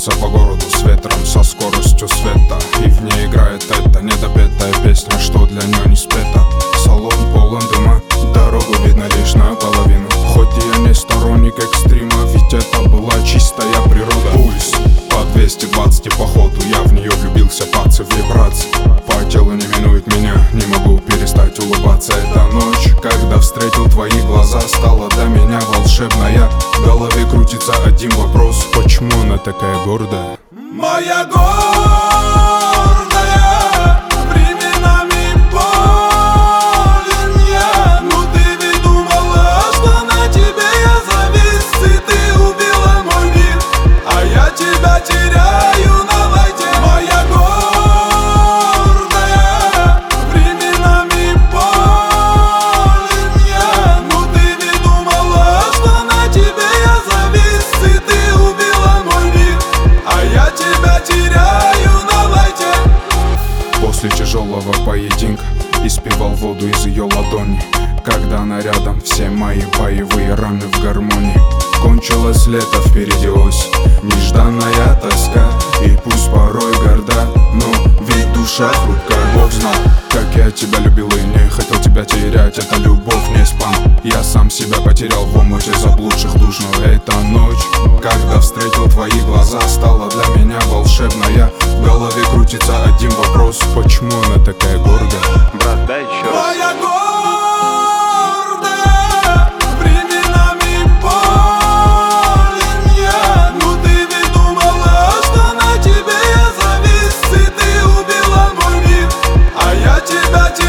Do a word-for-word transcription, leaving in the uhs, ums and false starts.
Несется по городу с ветром, со скоростью света, и в ней играет эта недопетая песня, что для нее не спета. Салон полон дыма, дорогу видно лишь наполовину. Хоть я не сторонник экстрима, ведь это была чистая природа. Пульс по двести двадцать, походу я в нее влюбился, пацы в вибрации. По телу не минует меня, не могу перестать улыбаться. Эта ночь, когда встретил твои глаза, стала для меня волшебная. В голове крутится один вопрос: почему она такая гордая? Моя гордая, временами болен я. Ну ты ведь думала, что на тебе я завис, и ты убила мой мир, а я тебя теряю на лайте. Моя гордая, временами болен я. Ну ты ведь думала, что на тебе я завис, и ты убила мой мир, а я тебя теряю на лайте. После тяжелого поединка испивал воду из ее ладони. Когда она рядом, все мои боевые раны в гармонии. Кончилось лето, впереди осень, нежданная тоска. И пусть порой горда, но ведь душа хрупкая. Бог знал, как я тебя любил и не хотел тебя терять. Это любовь, не спам. Я сам себя потерял в омуте заблудших душ. Но эта ночь, когда встретил твои глаза, стала для меня волшебная. В голове крутится один вопрос: почему она такая гордая? Брат, дай еще раз. Моя гордая, временами болен я. Ну ты ведь думала, что на тебе я завис, и ты убила мой мир, а я тебя теряю.